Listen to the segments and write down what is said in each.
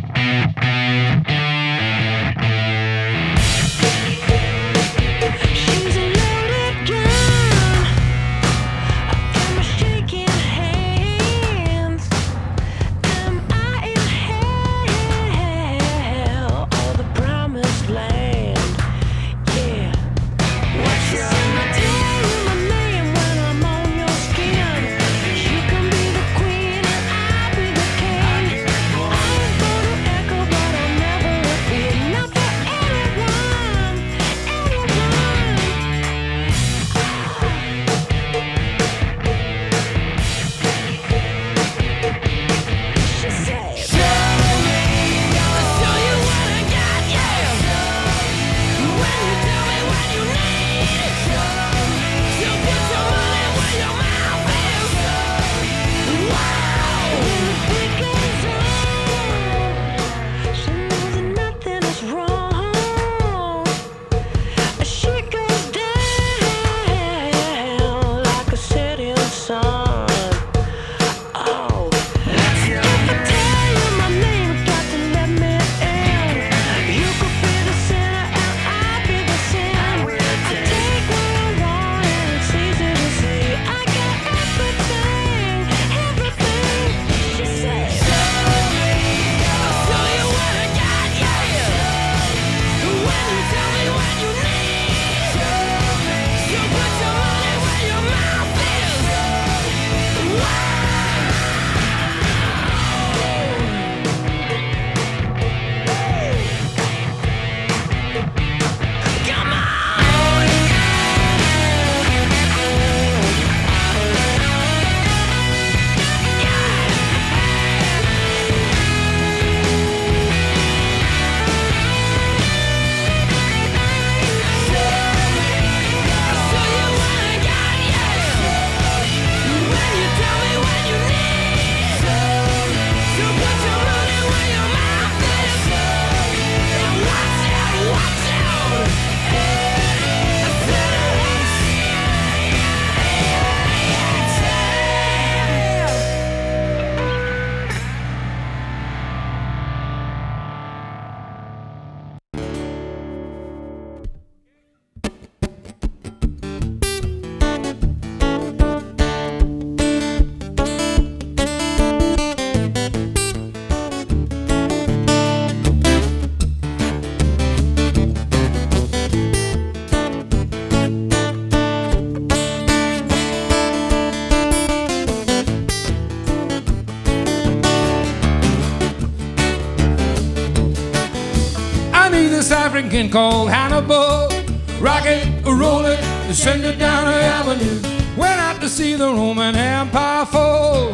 This African called Hannibal, rock it, roll it, send it down the avenue. Went out to see the Roman Empire fall.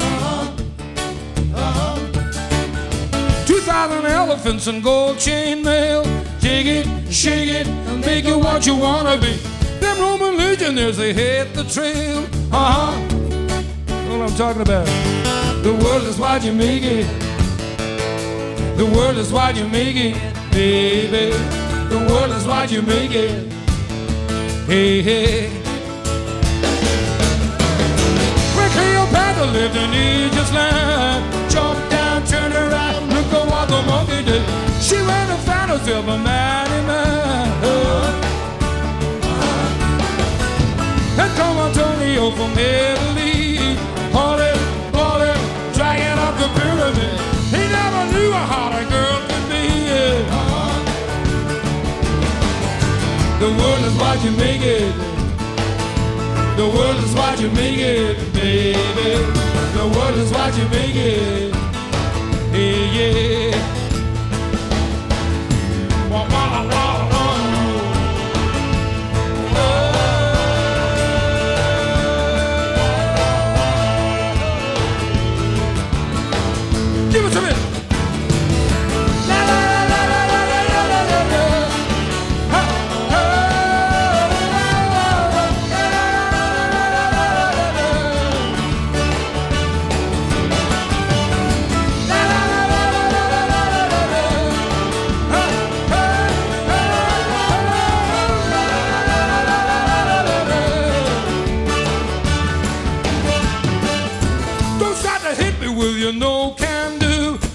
2,000 elephants and gold chain mail. Take it, shake it, and make it what you wanna be. Them Roman legionnaires, they hit the trail. What I'm talking about. The world is what you make it. The world is what you make it. Baby, the world is what you make it. Hey, hey. When Cleopatra lived in Egypt's land, jumped down, turned around, look at what the monkey did. She ran the found herself a mighty man. And come Antonio from Italy, hauling, dragging up the pyramid. He never knew how a girl could be. The world is what you make it. The world is what you make it, baby. The world is what you make it. Hey, yeah. Wah, wah, wah, wah. Give it to me.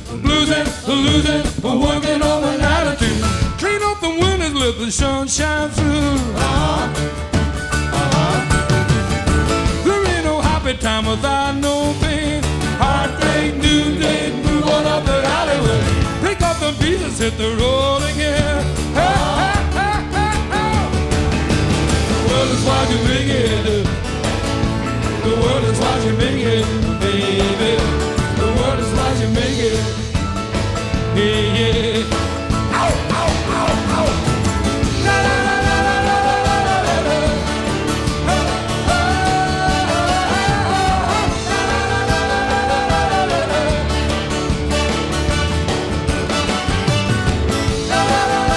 Losing, losing, working on an attitude. Clean up the windows, let the sun shine through. There ain't no happy time without no pain. Heartbreak, new day, move on up the alleyway. Pick up the pieces, hit the road again. Hey, hey, hey, hey, hey. The world is watching me get it. The world is watching me get it, baby. The world is watching me get it. Yeah, yeah. Ow, ow, ow, ow. La, la, la, la, la, la, la, la, la. Oh, oh, oh, oh, oh, oh. La, la, la, la, la, la, la, la. La, la, la,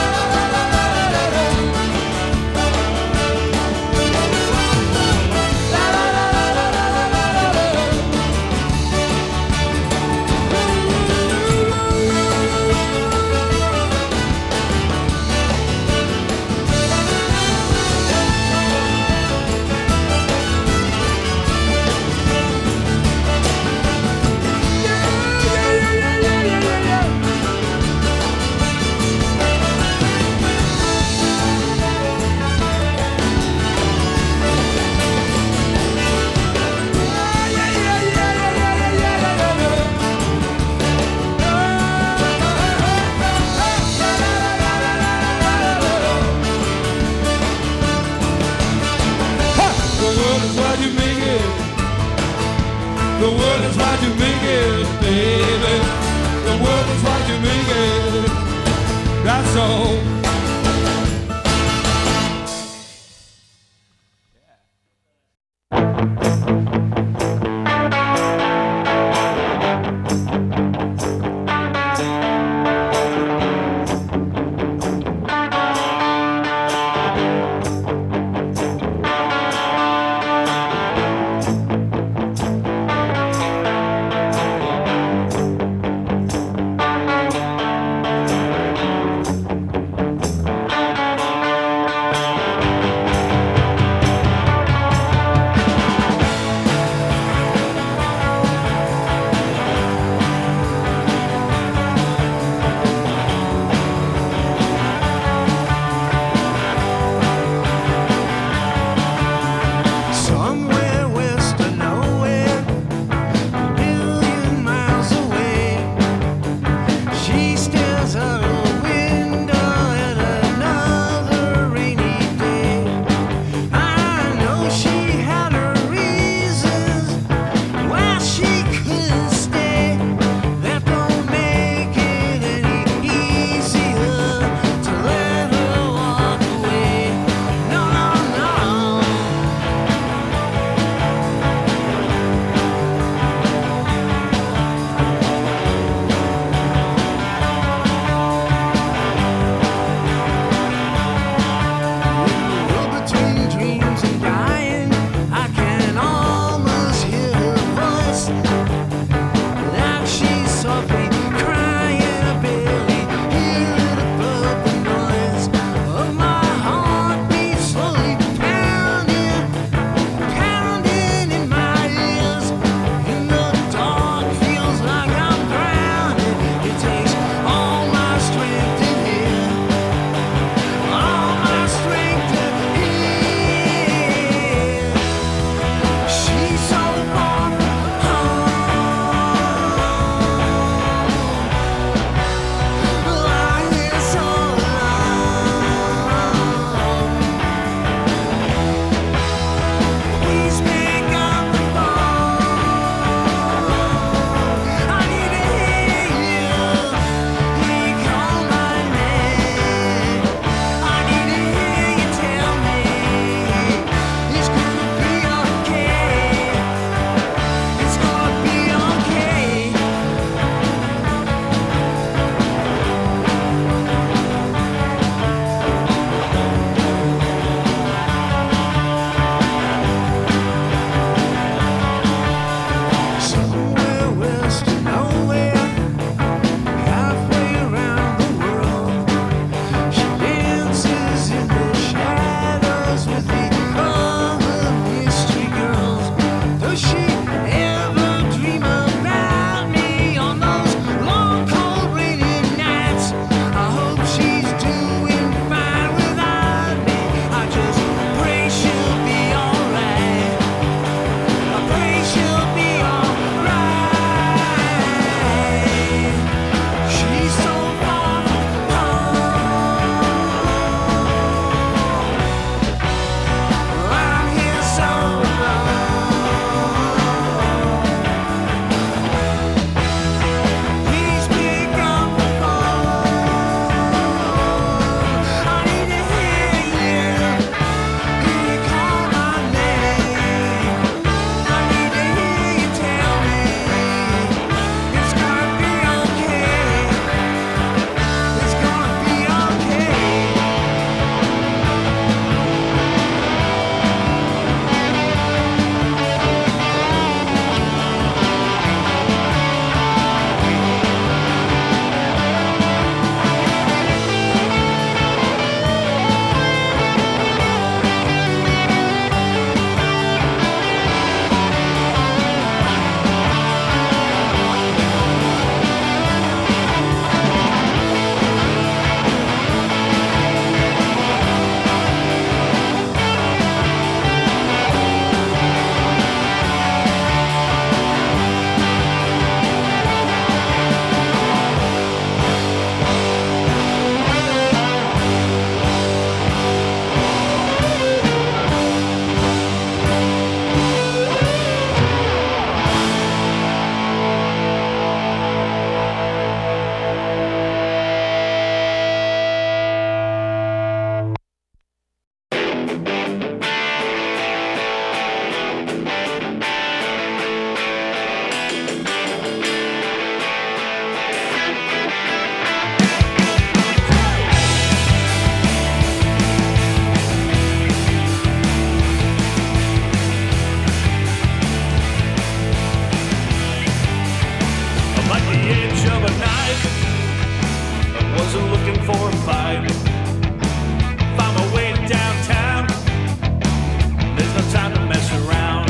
night. I wasn't looking for a fight. Found my way downtown. There's no time to mess around.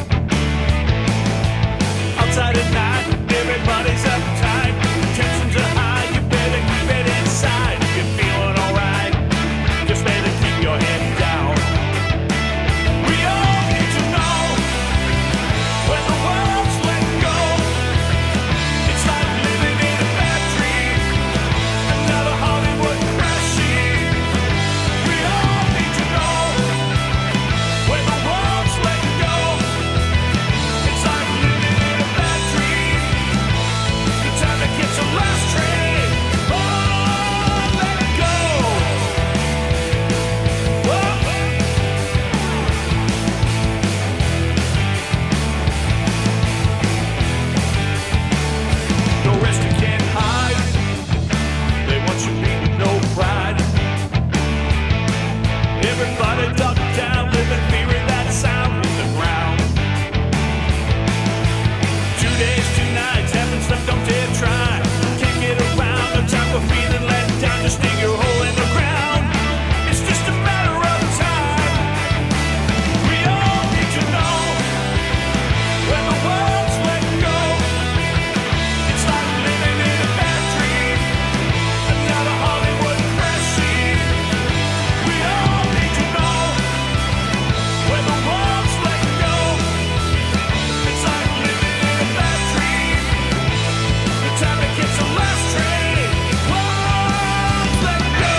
Outside at night, everybody's uptight. Tensions are high, you better keep it inside. If you're feeling alright, just better keep your head down. We all need to know when the world's let go. It's like living in a bad dream, another Hollywood crash scene. We all need to know when the world's let go. It's like living in a bad dream. It's time to catch the last train. Oh, let it go. No rest, you can't hide. They want you beat with no pride. Everybody duck down, live in fear of that sound with the ground. 2 days, 2 nights, having stuff, don't dare try. Can't get around, no time for feeling let down. Just dig your hole in the ground. It's just a matter of time. We all need to know when the world's let go. It's like living in a bad dream, another Hollywood crash scene. We all need to know when the world's let go. It's like living in a bad dream. The time to catch the last train. World's let go.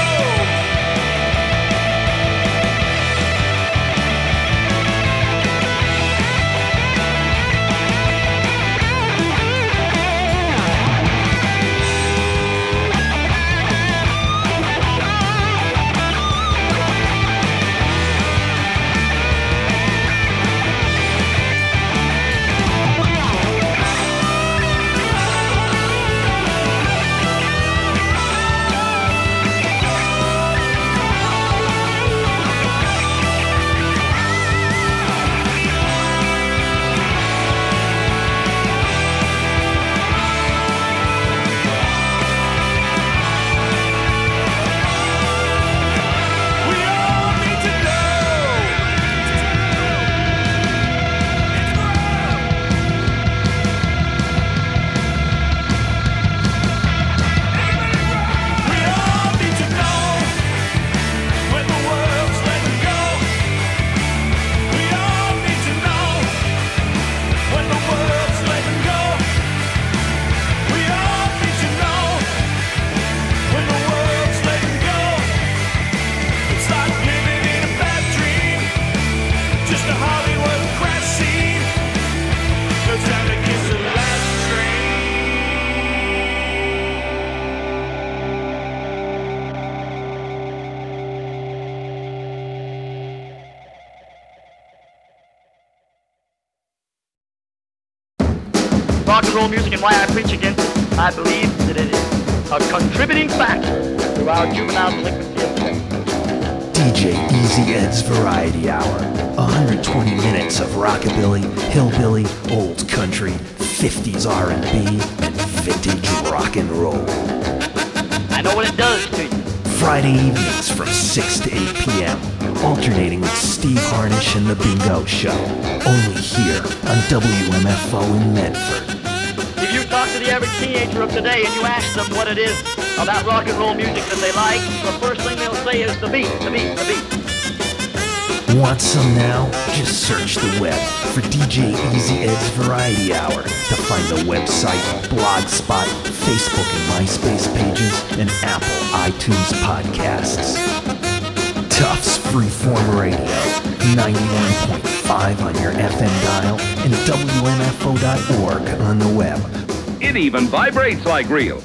We all need to know. We all need to know when the world's letting go. We all need to know when the world's letting go. We all need to know when the world's letting go. It's like living in a bad dream, just a Hollywood crash scene. No time to kiss the last train. Rock and roll music and why I preach against it. I believe that it is a contributing factor to our juvenile delinquency of sex. DJ Easy Ed's Variety Hour. 120 minutes of rockabilly, hillbilly, old country, 50s R&B, and vintage rock and roll. I know what it does to you. Friday evenings from 6 to 8 p.m. Alternating with Steve Harnish and The Bingo Show. Only here on WMFO in Medford. If you talk to the average teenager of today and you ask them what it is about rock and roll music that they like, the first thing they'll say is the beat, the beat, the beat. Want some now? Just search the web for DJ Easy Ed's Variety Hour to find the website, Blogspot, Facebook and MySpace pages, and Apple iTunes podcasts. Tufts Freeform Radio, 91.5 on your FM dial, and WMFO.org on the web. It even vibrates like real.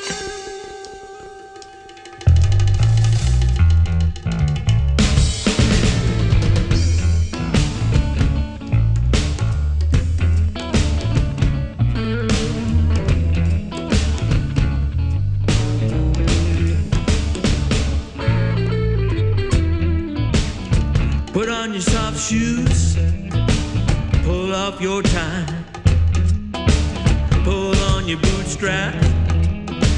Put on your soft shoes, pull off your tie, pull on your bootstrap,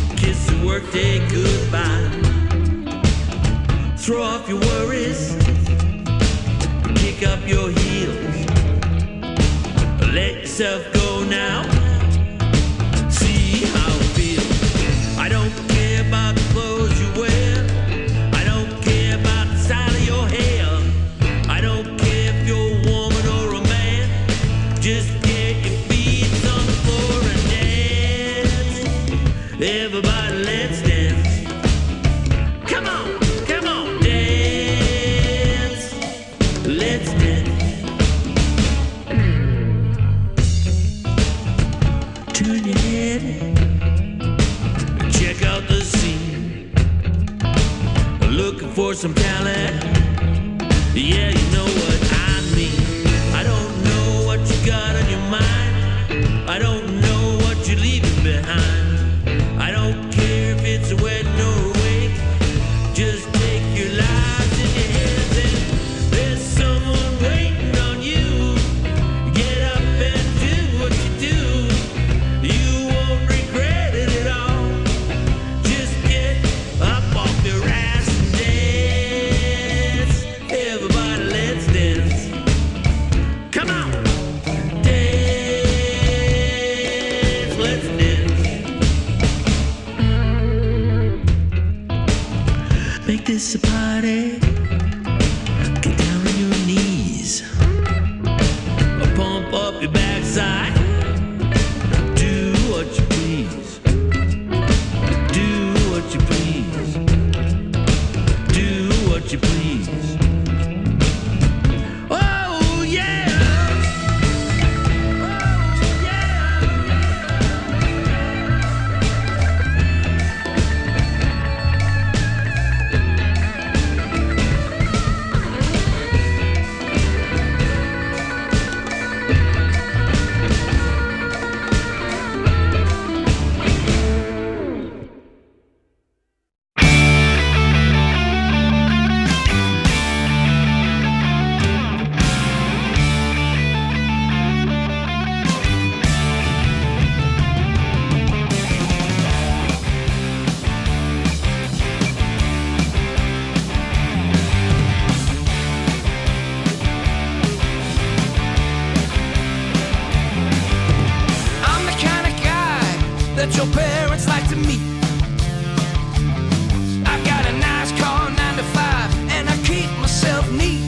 your workday goodbye. Throw off your worries, kick up your heels, let yourself go now. See how it feels. I don't care about the clothes you wear. I don't care about the style of your hair. I don't care if you're a woman or a man. Just get your feet on the floor and dance. Everybody, let's dance. Come on, dance. Let's dance. Turn your head, check out the scene. Looking for some talent. Yeah, you know what I mean. I don't know what you got on your mind. I don't know what you're leaving behind. I don't care if it's a wedding or a wake. Just take your lives in your hands and there's someone waiting on you. Get up and do what you do. You won't regret it at all. Just get up off your ass and dance. Everybody, let's dance. Come on, dance. Let's dance. Make this a party. Get down on your knees. Pump up your backside. Do what you please. Do what you please. Do what you please. Oh yeah. Oh yeah. I'm the kind of guy that your parents like to meet. I've got a nice car, 9 to 5, and I keep myself neat.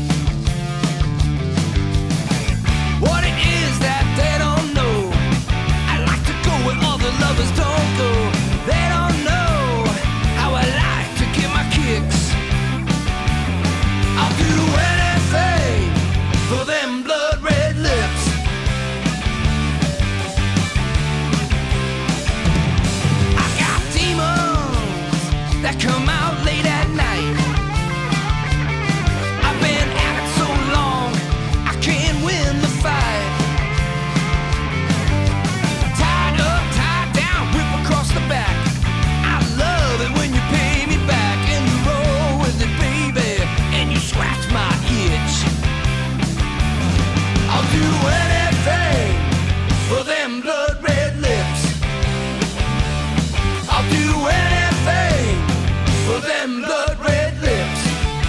What it is that they don't know, I like to go where other lovers don't go. They don't know how I like to get my kicks. I'll do anything for them blood red lips. I got demons that come out late at night. I've been at it so long, I can't win the fight. Tied up, tied down, whip across the back. I love it when you pay me back and you roll with it, baby, and you scratch my itch. I'll do anything for them blood red lips. I'll do anything for them blood red lips.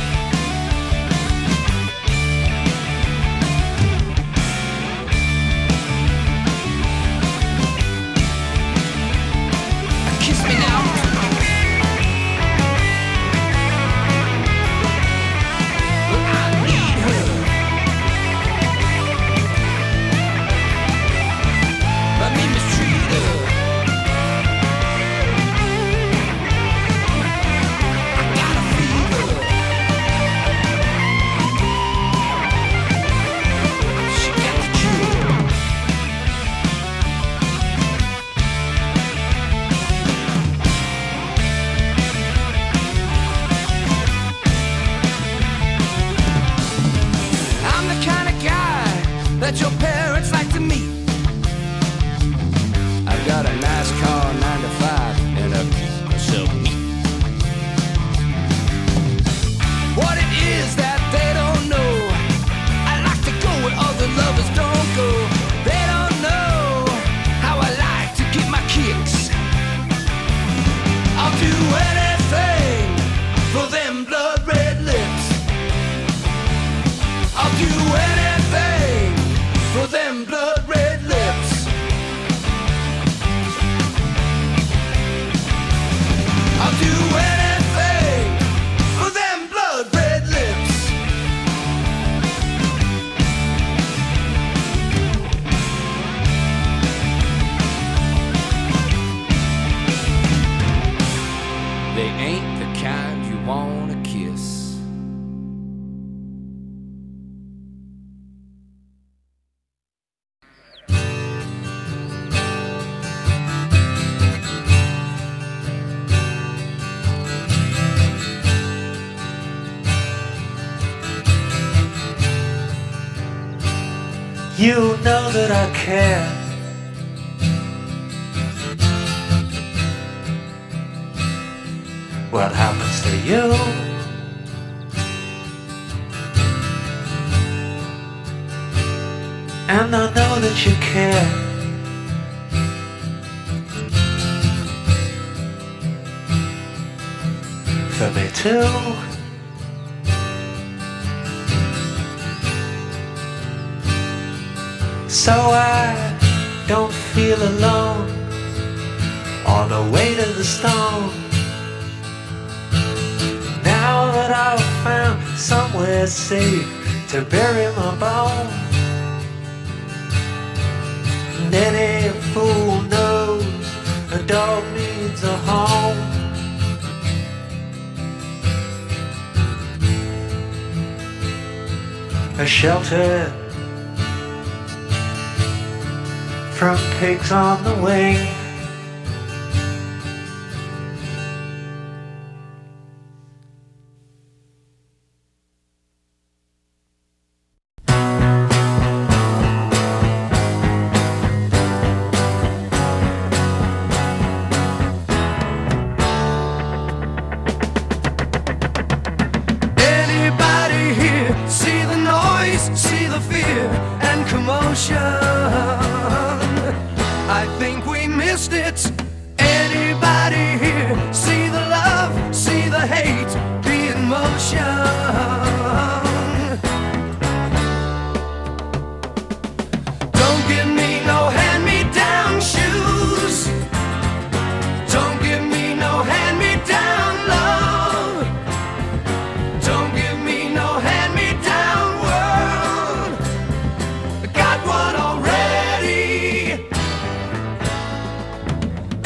Kiss me now. I need her. Let me mistreat her. I got a fever. She got the cure. I'm the kind of guy that your parents like to meet. I've got a nice car, 9 to 5, and I keep myself neat. What it is that they don't know, I like to go where other lovers don't go. They don't know how I like to get my kicks. I'll they ain't the kind you wanna kiss. You know that I care. What happens to you? And I know that you care. For me too. So I don't feel alone on the way to the stone. Now that I've found somewhere safe to bury my bones, and any fool knows a dog needs a home. A shelter from pigs on the wing. Anybody here see the noise, see the fear and commotion? I think we missed it. Anybody here see the love, see the hate, the emotion? Don't give me no hand-me-down shoes. Don't give me no hand-me-down love. Don't give me no hand-me-down world. I got one already.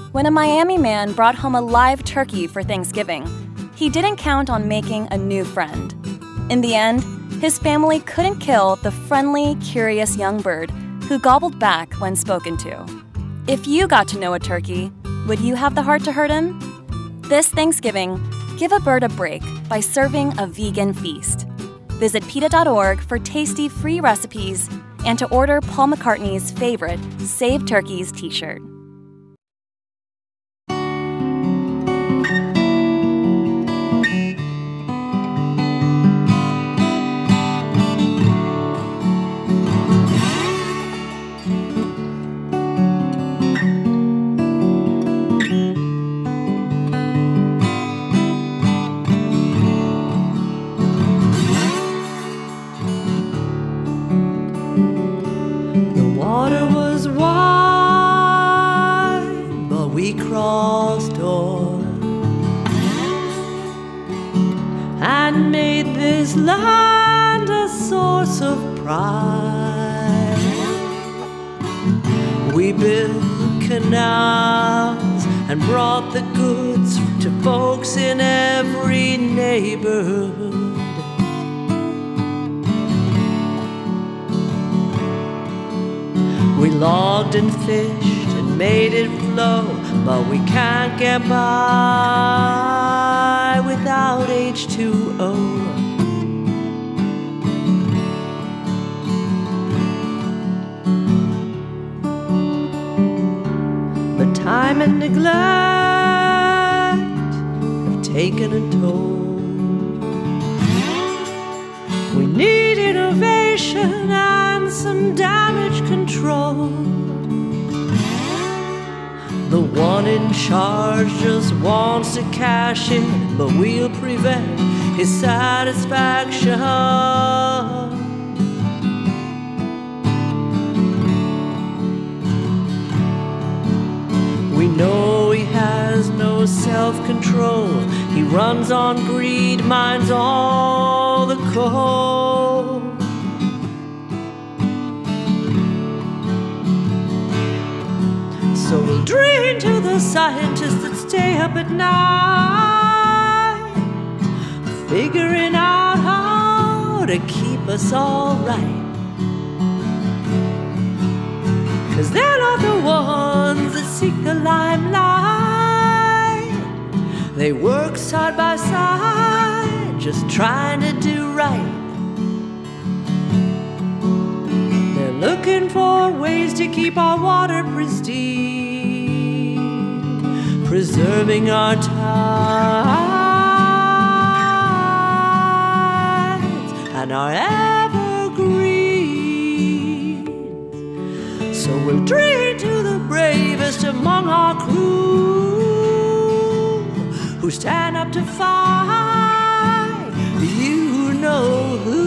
When a Miami man brought home a live turkey for Thanksgiving, he didn't count on making a new friend. In the end, his family couldn't kill the friendly, curious young bird who gobbled back when spoken to. If you got to know a turkey, would you have the heart to hurt him? This Thanksgiving, give a bird a break by serving a vegan feast. Visit PETA.org for tasty free recipes and to order Paul McCartney's favorite Save Turkeys t-shirt. And made this land a source of pride. We built canals and brought the goods to folks in every neighborhood. We logged and fished and made it flow, but we can't get by without H2O. But time and neglect have taken a toll. We need innovation and some damage control. The one in charge just wants to cash in, but we'll prevent his satisfaction. We know he has no self-control. He runs on greed, mines all the coal. So we'll drain to the scientists that stay up at night, figuring out how to keep us all right. 'Cause they're not the ones that seek the limelight. They work side by side, just trying to do right. They're looking for ways to keep our water pristine, preserving our tides and our evergreens. So we'll drink to the bravest among our crew, who stand up to fight, you know who.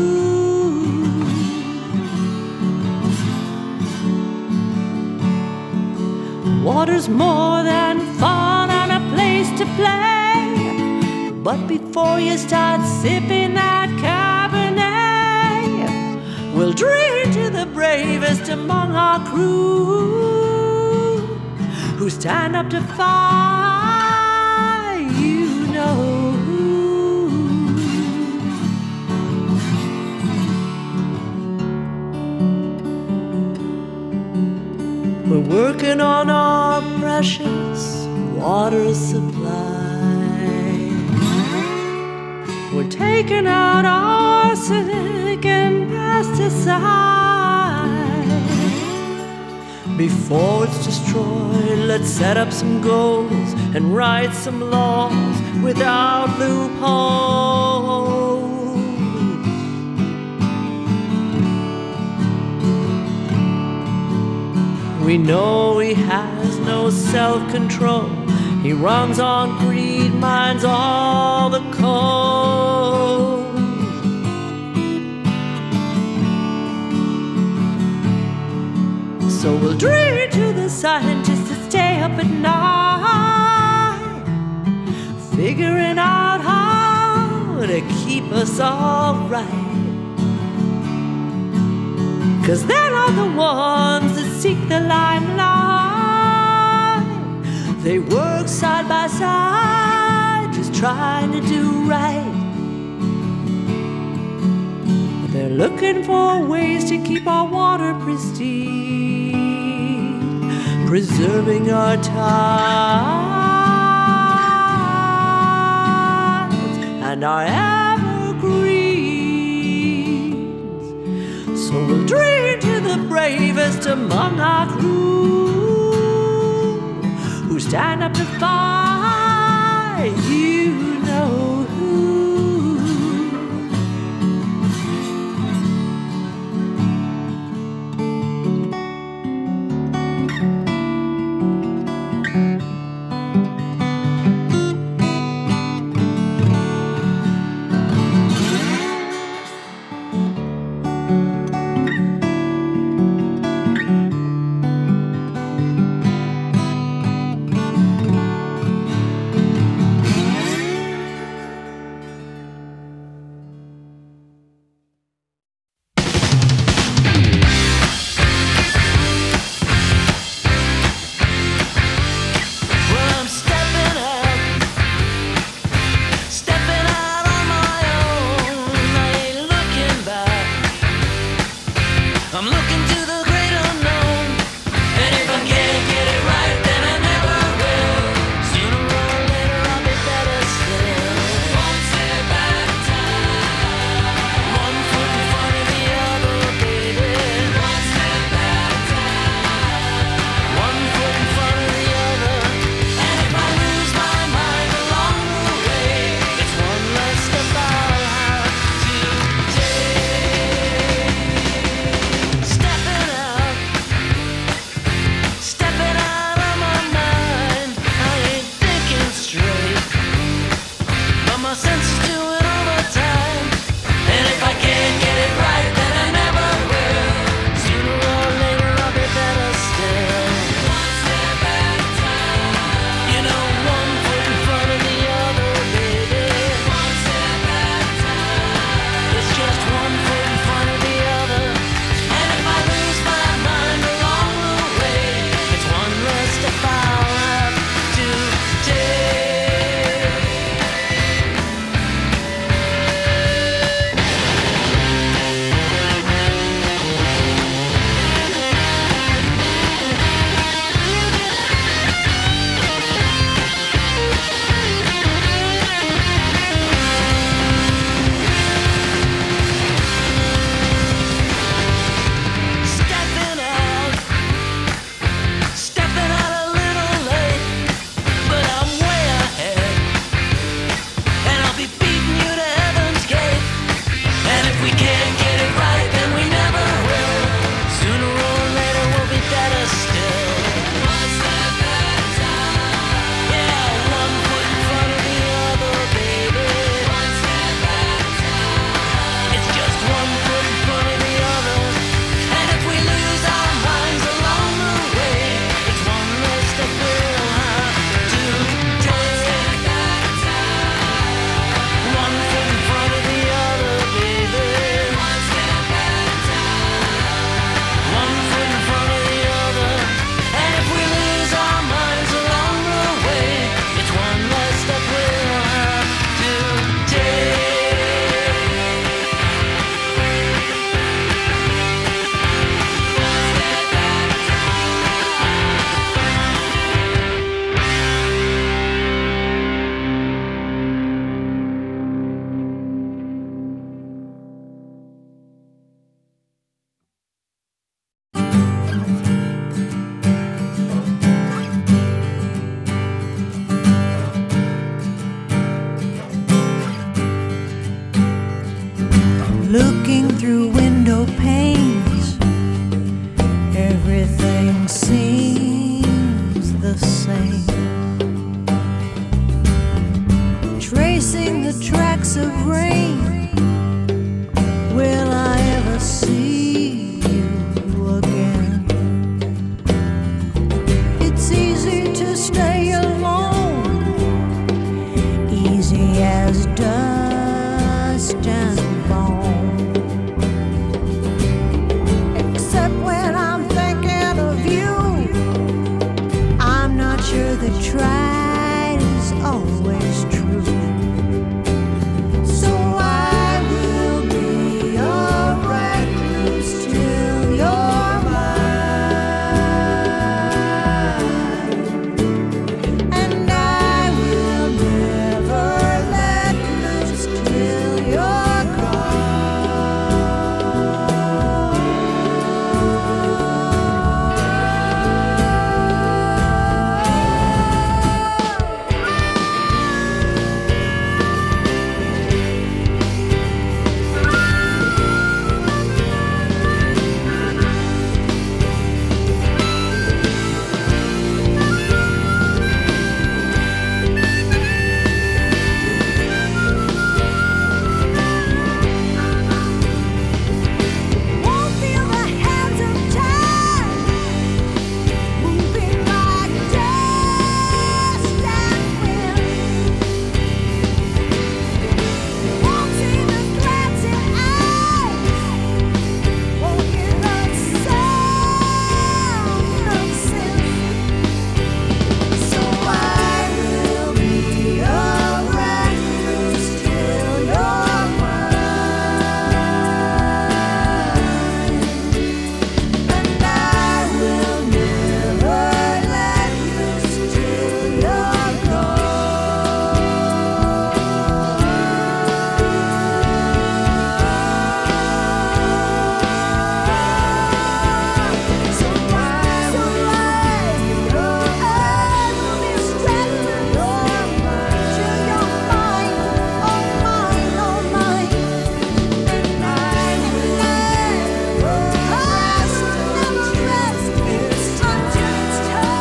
Water's more than fun and a place to play, but before you start sipping that Cabernet, we'll drink to the bravest among our crew, who stand up to fight, you know who. We're working on our precious water supply. We're taking out arsenic and pesticides. Before it's destroyed, let's set up some goals and write some laws without loopholes. We know he has no self-control. He runs on greed, mines all the coal. So we'll drink to the scientists that stay up at night, figuring out how to keep us all right. 'Cause they're not the ones that seek the limelight. They work side by side, just trying to do right. But they're looking for ways to keep our water pristine, preserving our tides and our evergreens. So we'll drink to the bravest among our crew, who stand up to fight, you know who. tried is always true. So I will be your recluse till you're mine, and I will never let loose till you're won't feel the hands of time moving like dust and wind. Won't see the glancing eyes, won't hear the sound of sin. So I will be your recluse till you're mine, and I will never let loose till you're gone. So I will be stranded till you're mine, oh mine, oh mine, and I will never rest until it's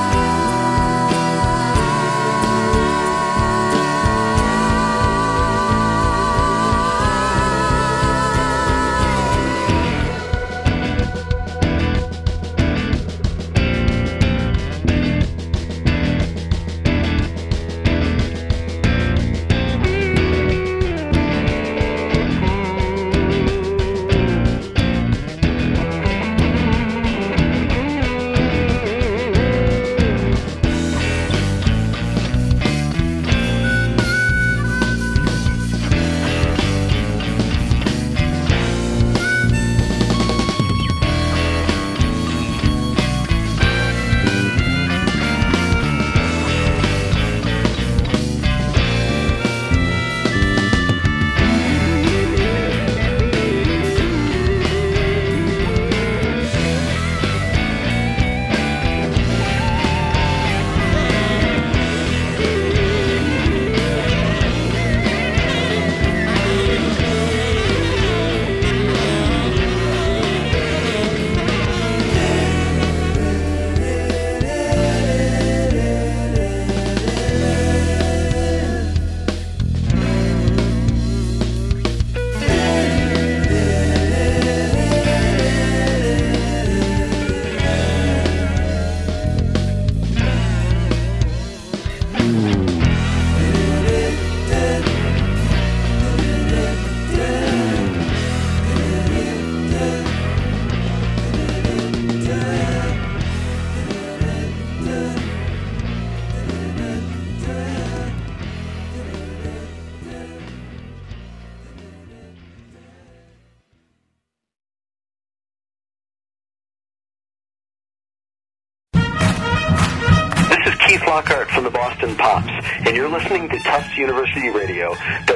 Keith Lockhart from the Boston Pops, and you're listening to Tufts University Radio,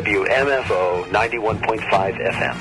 WMFO 91.5 FM.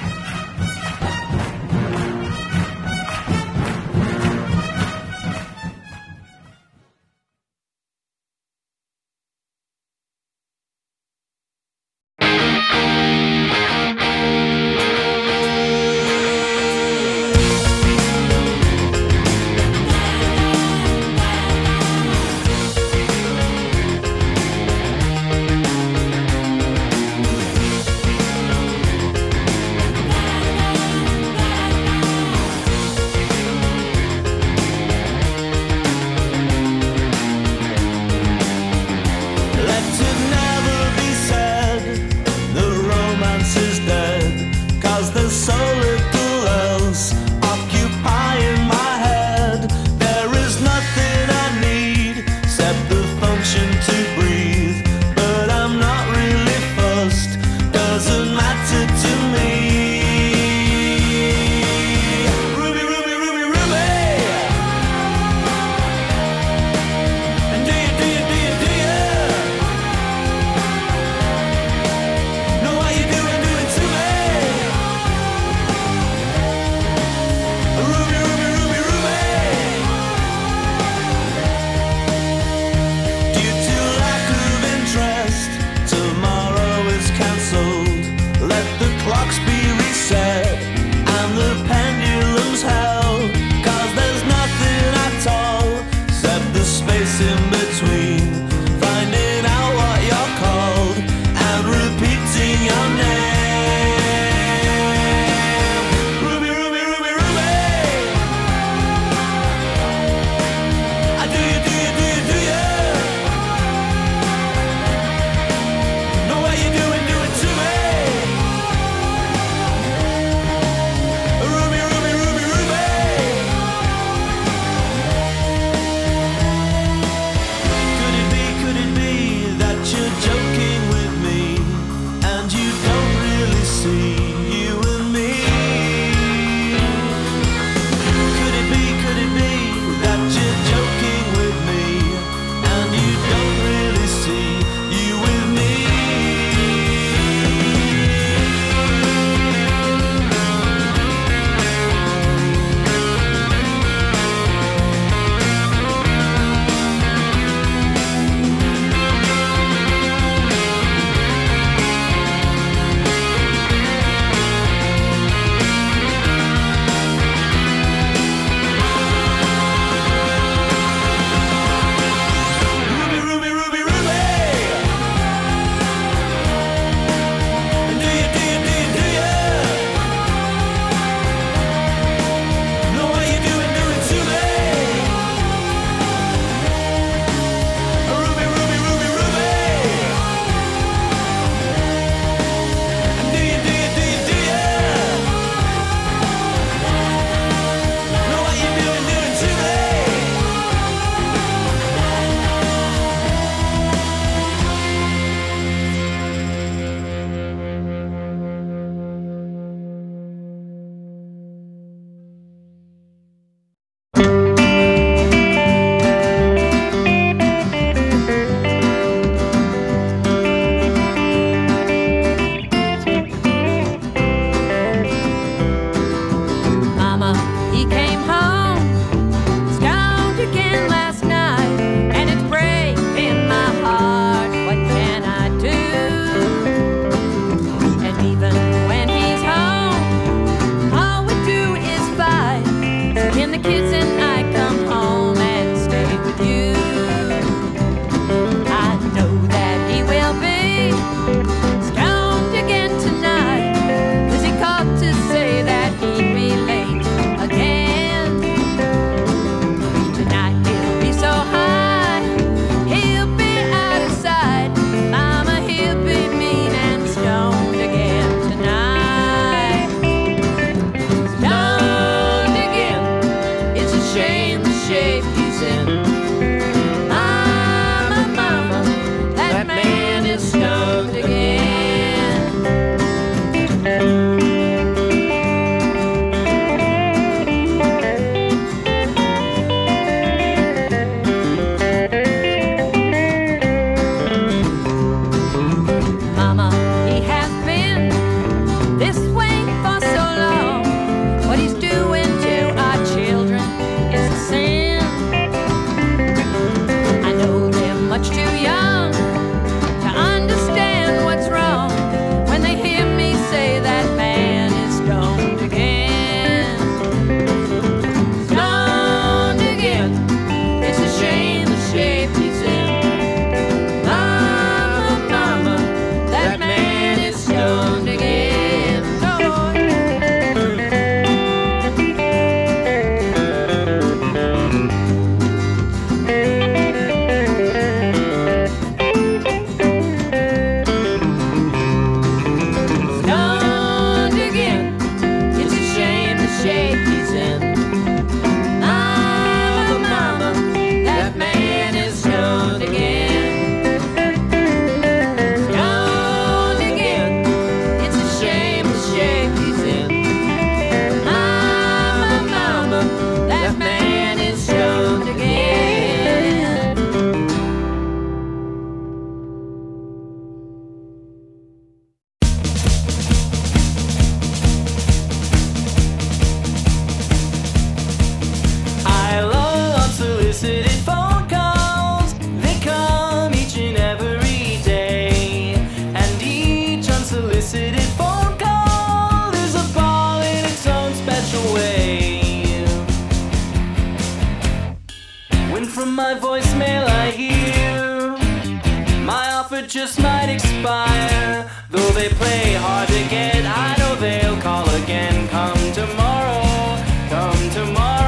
offered just might expire. Though they play hard to get, I know they'll call again. Come tomorrow, come tomorrow.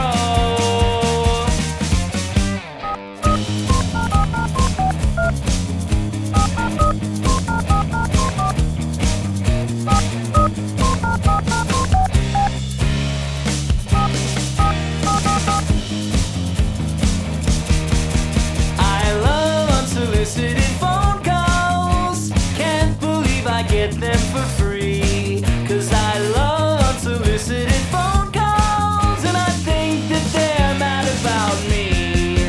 Them for free, 'cause I love unsolicited phone calls, and I think that they're mad about me.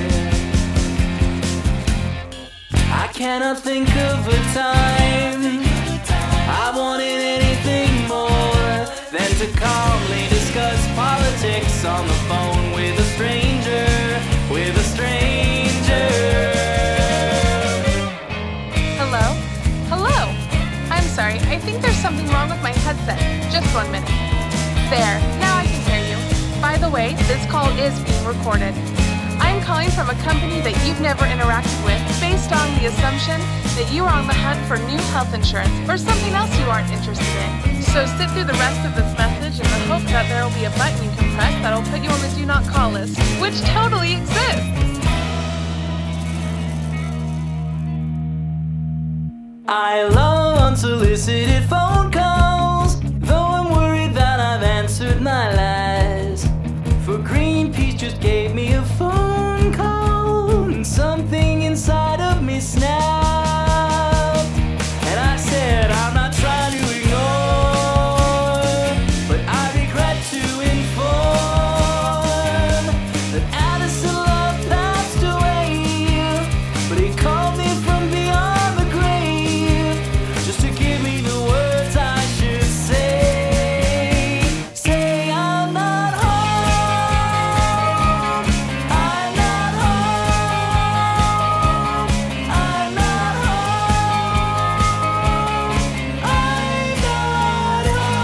I cannot think of a time I wanted anything more than to calmly discuss politics on the phone with a stranger, with a stranger. Hello? Hello? I'm sorry, I think there's something wrong with my headset. Just 1 minute. There, now I can hear you. By the way, this call is being recorded. I'm calling from a company that you've never interacted with based on the assumption that you are on the hunt for new health insurance or something else you aren't interested in. So sit through the rest of this message in the hope that there will be a button you can press that'll put you on the do not call list, which totally exists. I love unsolicited phone calls, though I'm worried that I've answered my lies. For Greenpeace just gave me a phone call, and something inside of me snapped. And I said, I'm not trying to ignore, but I regret to inform that Addison Love passed away, but he called me from beyond the grave just to give me the words I should say. Say I'm not home, I'm not home, I'm not home, I'm not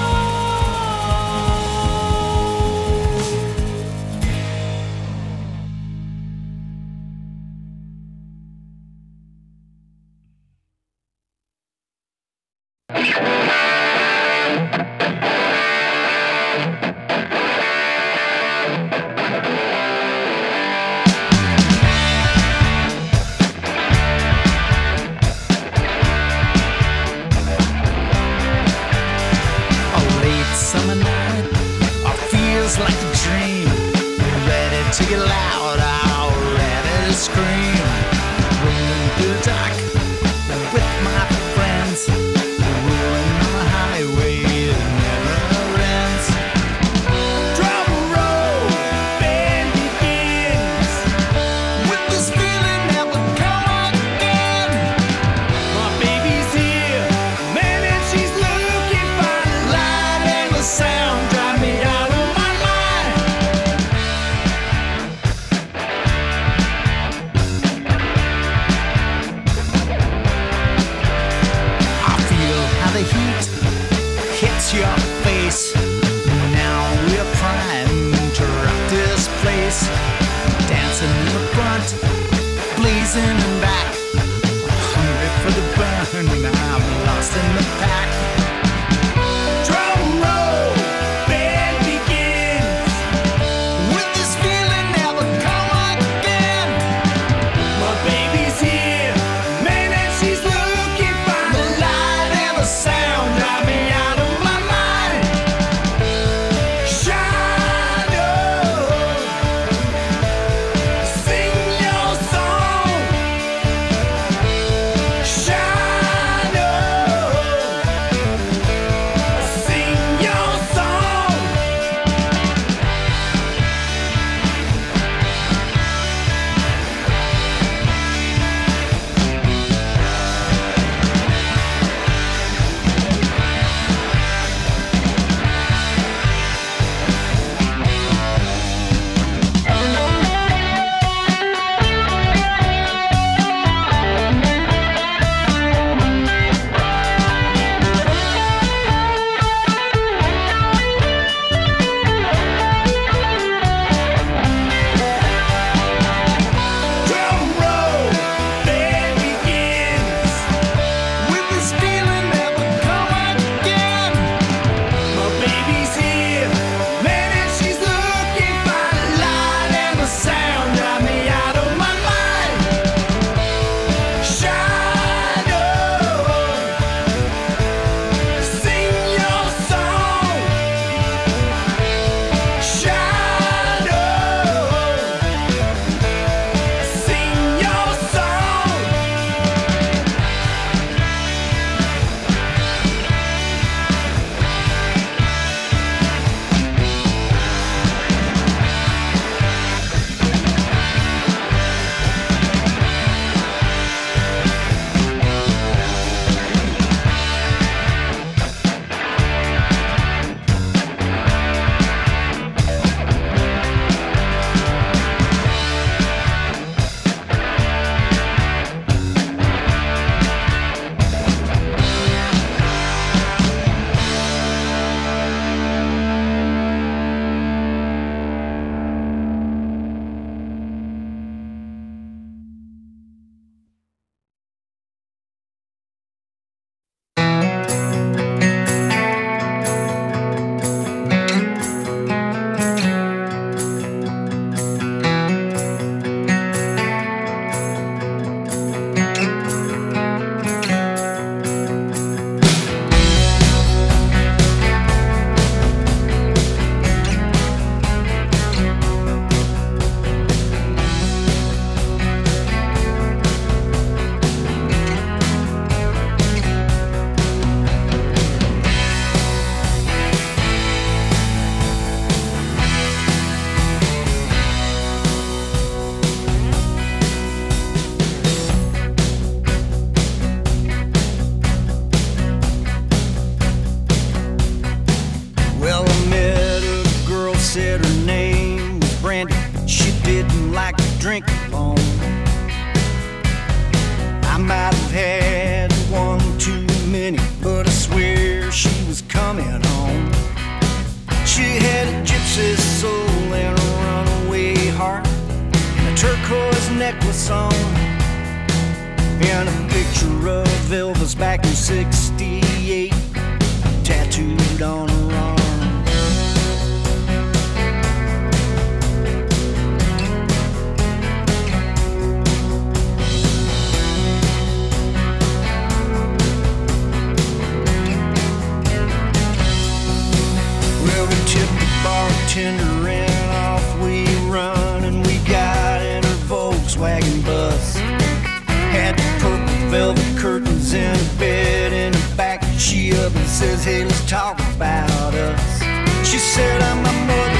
A late summer night, feels like a dream. Ready to get loud, ready to scream. Rolling through the dark with my friends, rolling on the highway, it never ends. Drum roll, band begins, with this feeling that will come again. My baby's here, man, and she's looking fine. The light and the sound drive me out of my mind. I feel how the heat hits your face. Now we're primed to rock this place. Dancing in the front, blazing in back. Hungry for the burn, I'm lost in the pack. Drum roll, band begins, with this feeling never come again. My baby's here, man, and she's looking fine. The light and the sound drive me out of my mind. Shine on, sing your song. Shine on, gypsy soul and a runaway heart, and a turquoise necklace on, and a picture of Elvis back in '68 tattooed on her arm. Well, we tipped the bartender and off we run, and we got in her Volkswagen bus. Had the purple velvet curtains and a bed in the back. She up and says, hey, let's talk about us. She said, I'm my mother